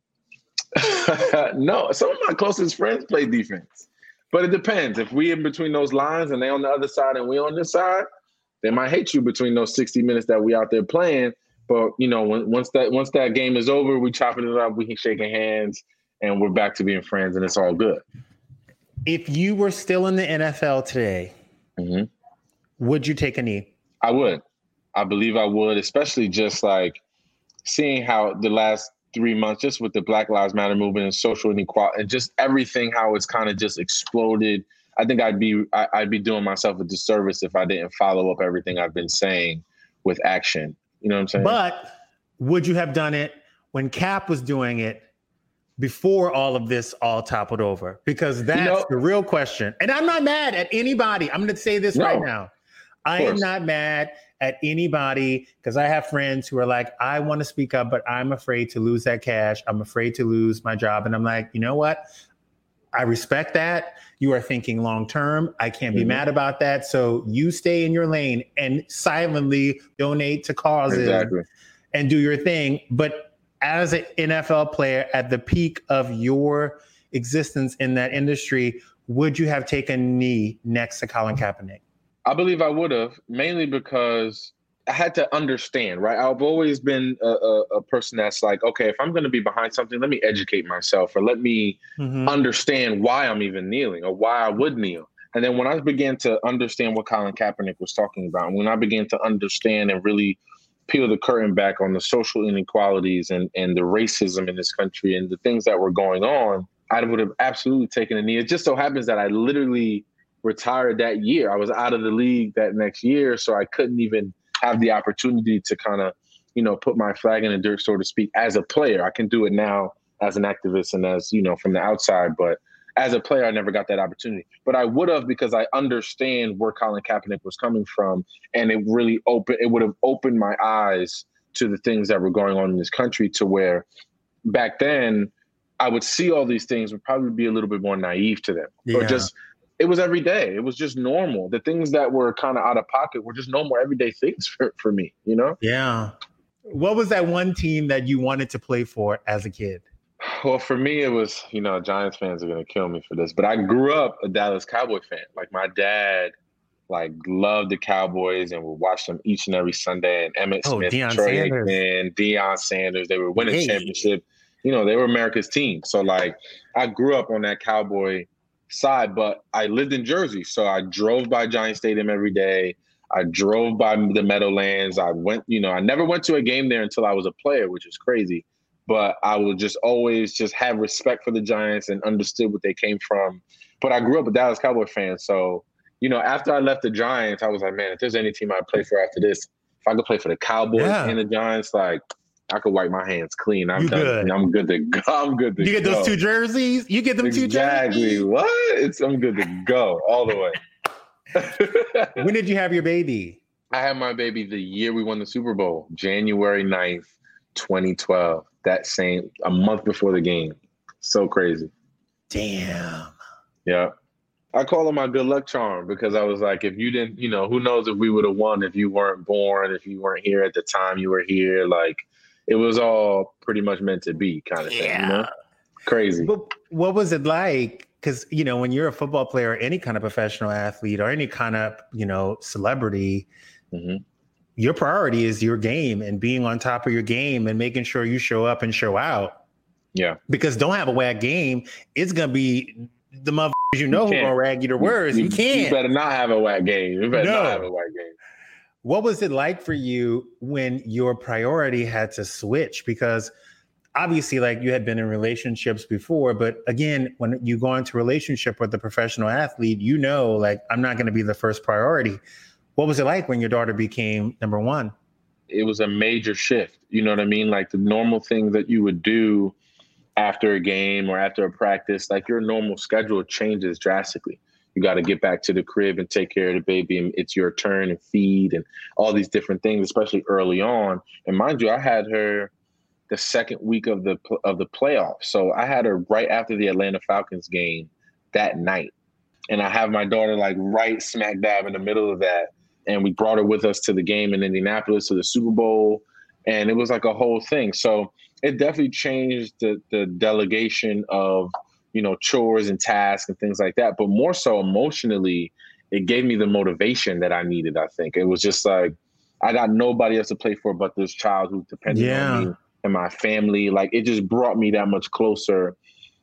No, some of my closest friends play defense, but it depends. If we in between those lines and they on the other side and we on this side, they might hate you between those sixty minutes that we out there playing. But you know, when, once that once that game is over, we chopping it up, we can shaking hands, and we're back to being friends, and it's all good. If you were still in the N F L today, mm-hmm. would you take a knee? I would. I believe I would, especially just like seeing how the last three months, just with the Black Lives Matter movement and social inequality and just everything, how it's kind of just exploded. I think I'd be I, I'd be doing myself a disservice if I didn't follow up everything I've been saying with action. You know what I'm saying? But would you have done it when Cap was doing it before all of this all toppled over? Because that's you know, the real question. And I'm not mad at anybody. I'm going to say this no, right now. I am not mad at anybody because I have friends who are like, I want to speak up, but I'm afraid to lose that cash. I'm afraid to lose my job. And I'm like, you know what? I respect that. You are thinking long term. I can't be mm-hmm. mad about that. So you stay in your lane and silently donate to causes exactly. and do your thing. But as an N F L player at the peak of your existence in that industry, would you have taken a knee next to Colin Kaepernick? I believe I would have, mainly because I had to understand, right? I've always been a, a, a person that's like, okay, if I'm going to be behind something, let me educate myself or let me mm-hmm. understand why I'm even kneeling or why I would kneel. And then when I began to understand what Colin Kaepernick was talking about, and when I began to understand and really peel the curtain back on the social inequalities and, and the racism in this country and the things that were going on, I would have absolutely taken a knee. It just so happens that I literally retired that year. I was out of the league that next year, so I couldn't even have the opportunity to kind of, you know, put my flag in the dirt, so to speak, as a player. I can do it now as an activist and as, you know, from the outside, but as a player, I never got that opportunity. But I would have, because I understand where Colin Kaepernick was coming from, and it really opened, it would have opened my eyes to the things that were going on in this country, to where back then I would see all these things, would probably be a little bit more naive to them. Yeah. Or just, it was every day. It was just normal. The things that were kind of out of pocket were just normal everyday things for, for me, you know? Yeah. What was that one team that you wanted to play for as a kid? Well, for me, it was, you know, Giants fans are going to kill me for this, but I grew up a Dallas Cowboy fan. Like, my dad, like, loved the Cowboys and would watch them each and every Sunday. And Emmitt oh, Smith, Deion Troy Sanders. Aikman, Deion Sanders, they were winning hey. championship. You know, they were America's team. So, like, I grew up on that Cowboy side, but I lived in Jersey. So I drove by Giant Stadium every day. I drove by the Meadowlands. I went, you know, I never went to a game there until I was a player, which is crazy. But I would just always just have respect for the Giants and understood what they came from. But I grew up a Dallas Cowboy fan. So, you know, after I left the Giants, I was like, man, if there's any team I'd play for after this, if I could play for the Cowboys yeah. and the Giants, like, I could wipe my hands clean. I'm you done. Good. I'm good to go. I'm good to go. You get those go. two jerseys? You get them exactly. two jerseys? Exactly. What? It's I'm good to go all the way. When did you have your baby? I had my baby the year we won the Super Bowl, January ninth, twenty twelve. That same, a month before the game. So crazy. Damn. Yeah. I call it my good luck charm, because I was like, if you didn't, you know, who knows if we would have won if you weren't born, if you weren't here at the time you were here. Like, it was all pretty much meant to be, kind of yeah. thing, you know? Crazy. But what was it like? Because, you know, when you're a football player, or any kind of professional athlete, or any kind of, you know, celebrity, mm-hmm. your priority is your game and being on top of your game and making sure you show up and show out. Yeah. Because don't have a whack game, it's going to be the motherfuckers you know who are going to rag you to words. You, you can't. You better not have a whack game. You better no. not have a whack game. What was it like for you when your priority had to switch? Because obviously, like, you had been in relationships before, but again, when you go into a relationship with a professional athlete, you know, like, I'm not going to be the first priority. What was it like when your daughter became number one? It was a major shift. You know what I mean? Like, the normal thing that you would do after a game or after a practice, like, your normal schedule changes drastically. You got to get back to the crib and take care of the baby, and it's your turn and feed and all these different things, especially early on. And mind you, I had her the second week of the of the playoffs. So I had her right after the Atlanta Falcons game that night. And I have my daughter, like, right smack dab in the middle of that. And we brought her with us to the game in Indianapolis, to the Super Bowl. And it was like a whole thing. So it definitely changed the the delegation of, you know, chores and tasks and things like that. But more so emotionally, it gave me the motivation that I needed, I think. It was just like, I got nobody else to play for but this child who depended yeah. on me and my family. Like, it just brought me that much closer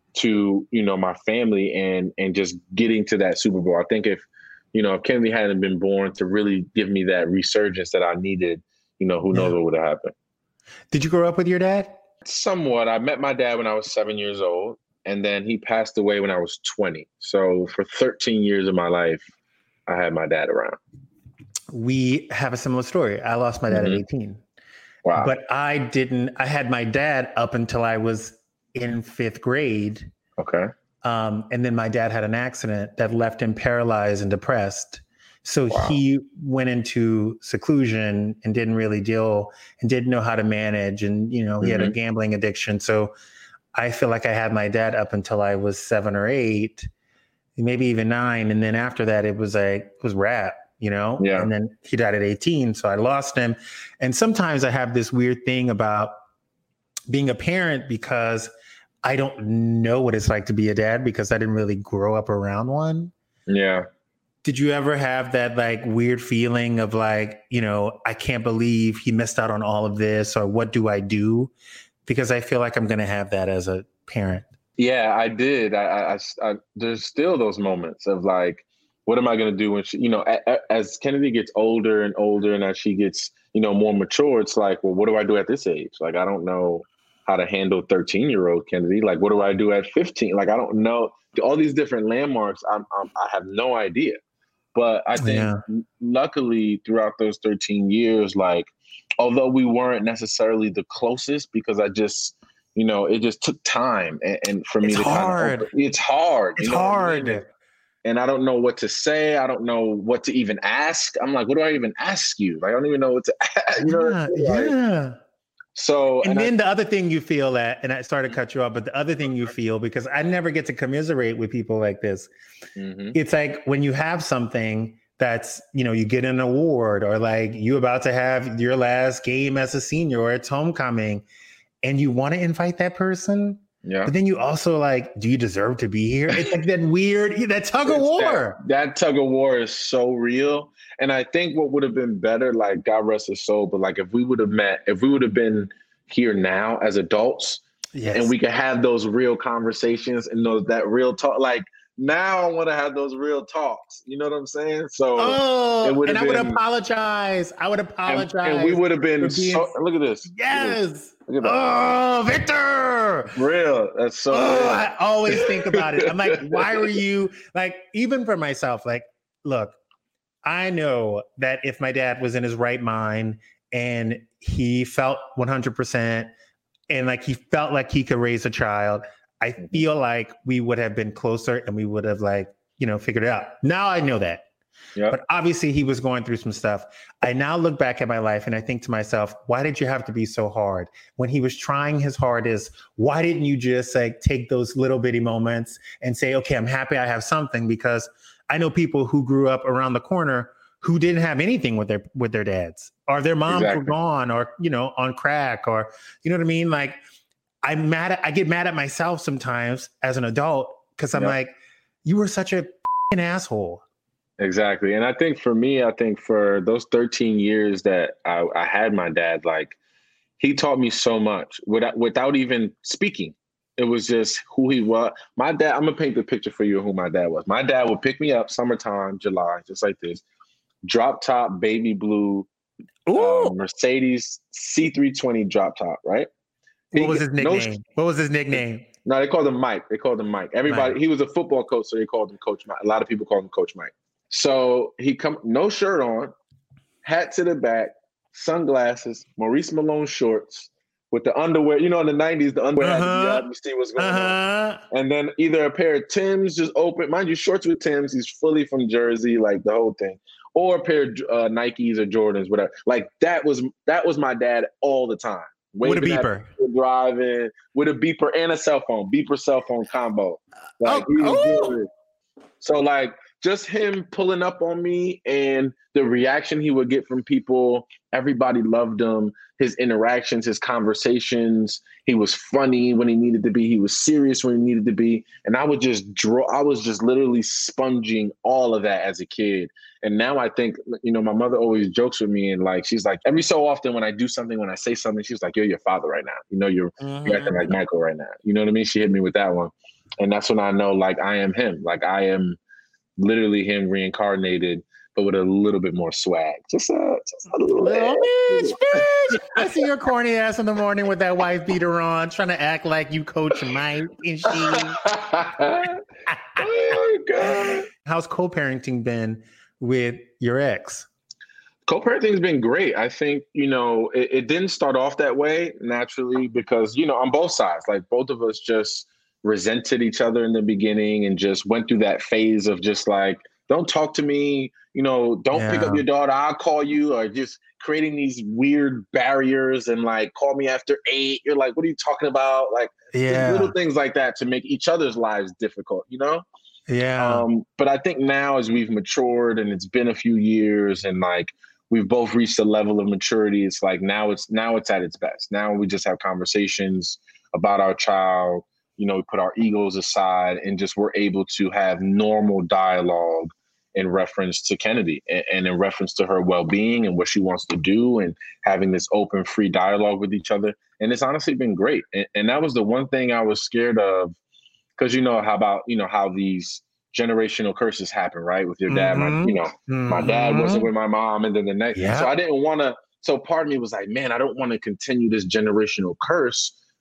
to, you know, my family and and just getting to that Super Bowl. I think if, you know, if Kennedy hadn't been born to really give me that resurgence that I needed, you know, who knows yeah. what would have happened. Did you grow up with your dad? Somewhat. I met my dad when I was seven years old, and then he passed away when I was twenty. So for thirteen years of my life, I had my dad around. We have a similar story. I lost my dad mm-hmm. at eighteen. Wow. But I didn't, I had my dad up until I was in fifth grade. Okay. Um, and then my dad had an accident that left him paralyzed and depressed. So wow. he went into seclusion and didn't really deal and didn't know how to manage. And, you know, he mm-hmm. had a gambling addiction. So I feel like I had my dad up until I was seven or eight, maybe even nine. And then after that, it was like, it was rap, you know? Yeah. And then he died at eighteen. So I lost him. And sometimes I have this weird thing about being a parent because I don't know what it's like to be a dad because I didn't really grow up around one. Yeah. Did you ever have that like weird feeling of like, you know, I can't believe he missed out on all of this, or what do I do? Because I feel like I'm going to have that as a parent. Yeah, I did. I, I, I there's still those moments of like, what am I going to do when she, you know, a, a, as Kennedy gets older and older and as she gets, you know, more mature, it's like, well, what do I do at this age? Like, I don't know how to handle thirteen year old Kennedy. Like, what do I do at fifteen? Like, I don't know all these different landmarks. I'm, I'm I have no idea. But I think yeah. luckily throughout those thirteen years, like, although we weren't necessarily the closest, because I just, you know, it just took time. And, and for me it's to hard. kind of, it's hard. It's you know hard. I mean? And I don't know what to say. I don't know what to even ask. I'm like, what do I even ask you? Like, I don't even know what to ask. You know yeah. what I mean? Like, yeah. So, and, and then I, the other thing you feel that, and I started to cut you off, but the other thing you feel, because I never get to commiserate with people like this. Mm-hmm. It's like when you have something that's, you know, you get an award, or like you about to have your last game as a senior, or it's homecoming, and you want to invite that person. Yeah. But then you also like, do you deserve to be here? It's like that weird, that tug of war. That, that tug of war is so real. And I think what would have been better, like, God rest his soul, but like if we would have met, if we would have been here now as adults, yes. and we could have those real conversations and those, that real talk, like, now I want to have those real talks. You know what I'm saying? So, oh, and I been, would apologize. I would apologize. And, and we would have been being, so, look at this. Yes. Look at that. Oh, Victor. Real. That's so oh, real. I always think about it. I'm like, why were you, like, even for myself, like, look, I know that if my dad was in his right mind and he felt one hundred percent and like he felt like he could raise a child, I feel like we would have been closer and we would have, like, you know, figured it out. Now I know that. Yep. But obviously he was going through some stuff. I now look back at my life and I think to myself, why did you have to be so hard? When he was trying his hardest, why didn't you just like take those little bitty moments and say, okay, I'm happy I have something? Because I know people who grew up around the corner who didn't have anything with their with their dads, or their moms exactly. were gone, or, you know, on crack, or, you know what I mean? Like, I'm mad at, I get mad at myself sometimes as an adult because I'm yep. like, you were such a f***ing asshole. Exactly. And I think for me, I think for those thirteen years that I, I had my dad, like, he taught me so much without, without even speaking. It was just who he was. My dad, I'm going to paint the picture for you of who my dad was. My dad would pick me up summertime, July, just like this, drop top, baby blue, uh, Mercedes C three twenty drop top, right? What was his nickname? No, what was his nickname? No, they called him Mike. They called him Mike. Everybody, Mike. He was a football coach, so they called him Coach Mike. A lot of people called him Coach Mike. So he come, no shirt on, hat to the back, sunglasses, Maurice Malone shorts with the underwear. You know, in the nineties, the underwear uh-huh. had to be out. You see what's going uh-huh. on. And then either a pair of Timbs just open, mind you, shorts with Timbs. He's fully from Jersey, like the whole thing. Or a pair of uh, Nikes or Jordans, whatever. Like that was that was my dad all the time. With a beeper. Driving with a beeper and a cell phone, beeper cell phone combo. Like, oh, he was oh. good. So like just him pulling up on me and the reaction he would get from people, everybody loved him. His interactions, his conversations, he was funny when he needed to be. He was serious when he needed to be. And I would just draw, I was just literally sponging all of that as a kid. And now I think, you know, my mother always jokes with me and like, she's like, every so often when I do something, when I say something, she's like, you're your father right now. You know, you're, mm-hmm. you're acting like Michael right now. You know what I mean? She hit me with that one. And that's when I know, like, I am him. Like, I am literally him reincarnated, but with a little bit more swag. Just a, just a little, little bitch, bitch. I see your corny ass in the morning with that wife beater on, trying to act like you Coach Mike and she. Oh my God. How's co-parenting been with your ex? Co-parenting's been great. I think, you know, it, it didn't start off that way naturally because, you know, on both sides, like both of us just resented each other in the beginning and just went through that phase of just like, don't talk to me, you know, don't yeah. pick up your daughter, I'll call you, or just creating these weird barriers and like, call me after eight. You're like, what are you talking about? Like yeah. little things like that to make each other's lives difficult, you know? Yeah. Um, but I think now as we've matured and it's been a few years and like, we've both reached a level of maturity. It's like, now it's, now it's at its best. Now we just have conversations about our child. You know, we put our egos aside and just we're able to have normal dialogue in reference to Kennedy and, and in reference to her well-being and what she wants to do and having this open, free dialogue with each other. And it's honestly been great. And, and that was the one thing I was scared of because, you know, how about, you know, how these generational curses happen, right? With your dad, mm-hmm. my, you know, mm-hmm. my dad wasn't with my mom and then the next. Yeah. So I didn't want to. So part of me was like, man, I don't want to continue this generational curse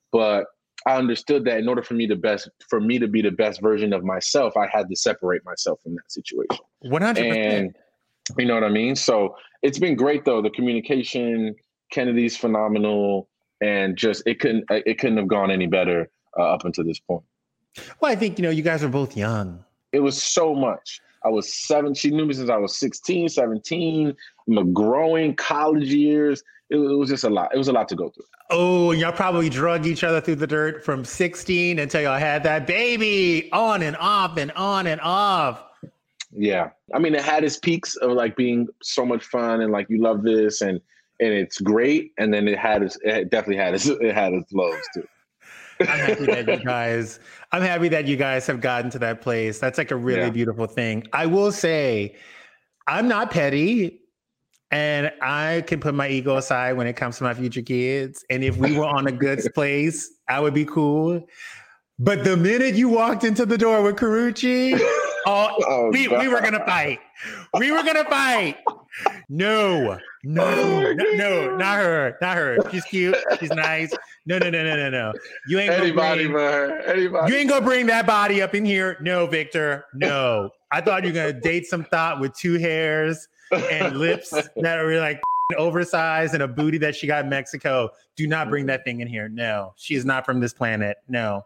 But I understood that in order for me to best, for me to be the best version of myself, I had to separate myself from that situation. one hundred percent. And you know what I mean? So it's been great though. The communication, Kennedy's phenomenal, and just it couldn't it couldn't have gone any better uh, up until this point. Well, I think, you know, you guys are both young. It was so much. I was seven. She knew me since I was sixteen, seventeen, my growing college years. It, it was just a lot. It was a lot to go through. Oh, y'all probably drug each other through the dirt from sixteen until y'all had that baby, on and off and on and off. Yeah. I mean, it had its peaks of like being so much fun and like, you love this and and it's great. And then it had its, it definitely had its, it had its lows too. I'm happy that you guys, I'm happy that you guys have gotten to that place. That's like a really Yeah. beautiful thing. I will say, I'm not petty, and I can put my ego aside when it comes to my future kids. And if we were on a good place, I would be cool. But the minute you walked into the door with Karrueche, oh, Oh, we, we were gonna fight. We were gonna fight. No, no, no, no, not her, not her. She's cute. She's nice. No, no, no, no, no, no. You ain't Anybody gonna but bring, her. Anybody. you ain't gonna bring that body up in here. No, Victor. No. I thought you were gonna date some thought with two hairs and lips that are like oversized and a booty that she got in Mexico. Do not bring that thing in here. No, she is not from this planet. No.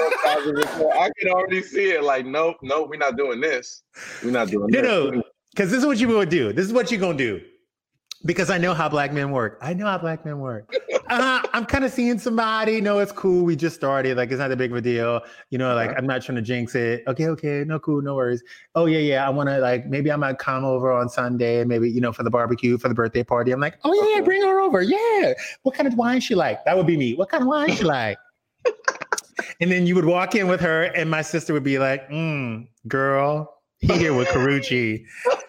I can already see it. Like, nope, nope, we're not doing this. We're not doing No, this. no, because this is what you would do. This is what you're gonna do. Because I know how black men work. I know how black men work. Uh, I'm kind of seeing somebody. No, it's cool. We just started. Like, it's not that big of a deal. You know, like, I'm not trying to jinx it. Okay, okay. No, cool. No worries. Oh, yeah, yeah. I want to, like, maybe I might come over on Sunday, maybe, you know, for the barbecue, for the birthday party. I'm like, oh, yeah, yeah, bring her over. Yeah. What kind of wine she like? That would be me. What kind of wine she like? And then you would walk in with her, and my sister would be like, mm, girl, he here with Karrueche.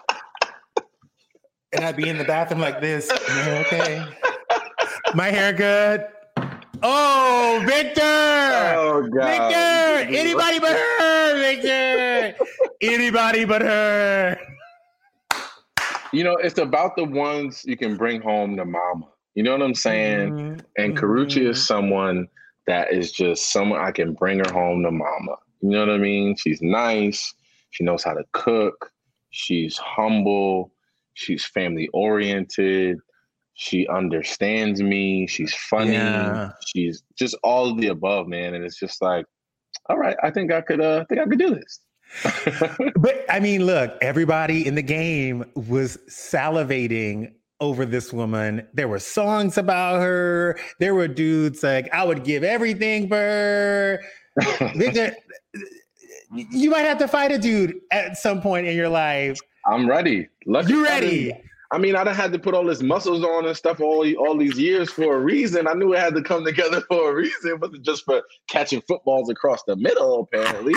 And I'd be in the bathroom like this. My hair okay? My hair good? Oh, Victor! Oh, God. Victor! Anybody but her, Victor! Anybody but her. You know, it's about the ones you can bring home to mama. You know what I'm saying? Mm-hmm. And Karrueche is someone that is just someone I can bring her home to mama. You know what I mean? She's nice. She knows how to cook. She's humble. She's family oriented. She understands me. She's funny. Yeah. She's just all of the above, man. And it's just like, all right, I think I could, uh, I think I could do this. But I mean, look, everybody in the game was salivating over this woman. There were songs about her. There were dudes like, I would give everything for her. Victor, you might have to fight a dude at some point in your life. I'm ready. Lucky You ready? I mean, I done had to put all this muscles on and stuff all, all these years for a reason. I knew it had to come together for a reason. It wasn't just for catching footballs across the middle, apparently.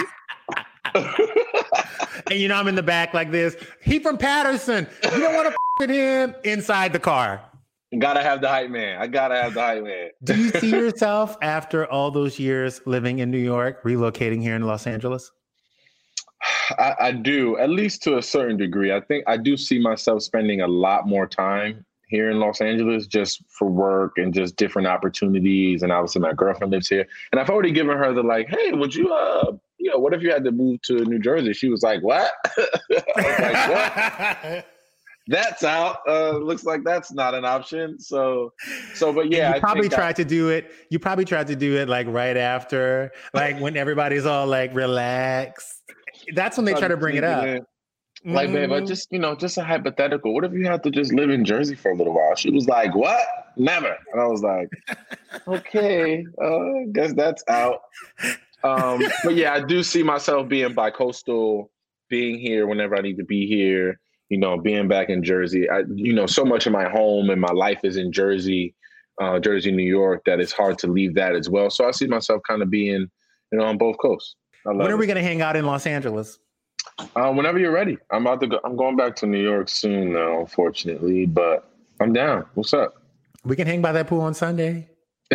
And you know, I'm in the back like this. He from Patterson. You don't want to f- with him inside the car. Gotta have the hype man. I gotta have the hype man. Do you see yourself after all those years living in New York, relocating here in Los Angeles? I, I do, at least to a certain degree. I think I do see myself spending a lot more time here in Los Angeles just for work and just different opportunities. And obviously my girlfriend lives here. And I've already given her the like, hey, would you, uh, you know, what if you had to move to New Jersey? She was like, what? I was like, what? That's out. Uh, looks like that's not an option. So, so, but yeah, you I probably think tried I, to do it. You probably tried to do it like right after, like when everybody's all like relaxed. That's when they try to bring it up. Like, babe, I just, you know, just a hypothetical. What if you had to just live in Jersey for a little while? She was like, what? Never. And I was like, okay, uh, guess that's out. Um, but yeah, I do see myself being bi-coastal, being here whenever I need to be here, you know, being back in Jersey. I, you know, so much of my home and my life is in Jersey, uh, Jersey, New York, that it's hard to leave that as well. So I see myself kind of being, you know, on both coasts. When are we going to hang out in Los Angeles? Uh, whenever you're ready. I'm about to go. I'm going back to New York soon now, unfortunately, but I'm down. What's up? We can hang by that pool on Sunday.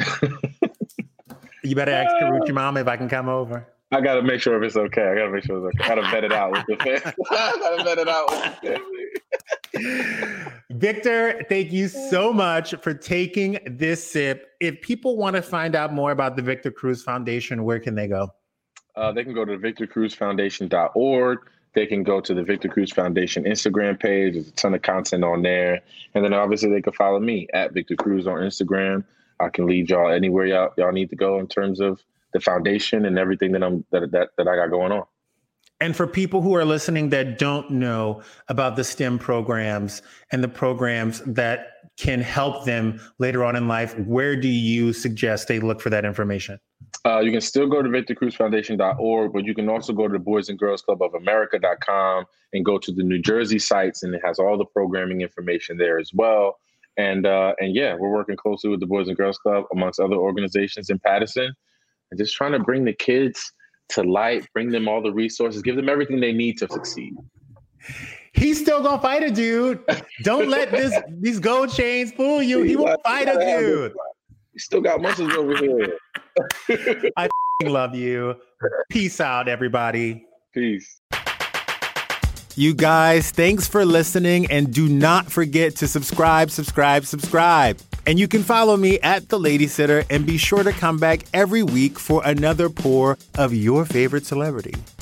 You better ask Karrueche mom if I can come over. I got to make sure if it's okay. I got to make sure it's okay. I got to vet it out with the family. I got to vet it out with the family. Victor, thank you so much for taking this sip. If people want to find out more about the Victor Cruz Foundation, where can they go? Uh, they can go to victor cruz foundation dot org. They can go to the Victor Cruz Foundation Instagram page. There's a ton of content on there. And then obviously they can follow me at Victor Cruz on Instagram. I can lead y'all anywhere y'all, y'all need to go in terms of the foundation and everything that I'm that, that that I got going on. And for people who are listening that don't know about the STEM programs and the programs that can help them later on in life, where do you suggest they look for that information? Uh, you can still go to victor cruz foundation dot org, but you can also go to the Boys and Girls Club of America dot com and go to the New Jersey sites, and it has all the programming information there as well. And uh, and yeah, we're working closely with the Boys and Girls Club amongst other organizations in Paterson, and just trying to bring the kids to light, bring them all the resources, give them everything they need to succeed. He's still gonna fight a dude. Don't let this these gold chains fool you. He will fight a dude. He still got muscles over here. I love you. Peace out, everybody. Peace. You guys, thanks for listening, and do not forget to subscribe, subscribe, subscribe. And you can follow me at The Lady Sitter, and be sure to come back every week for another pour of your favorite celebrity.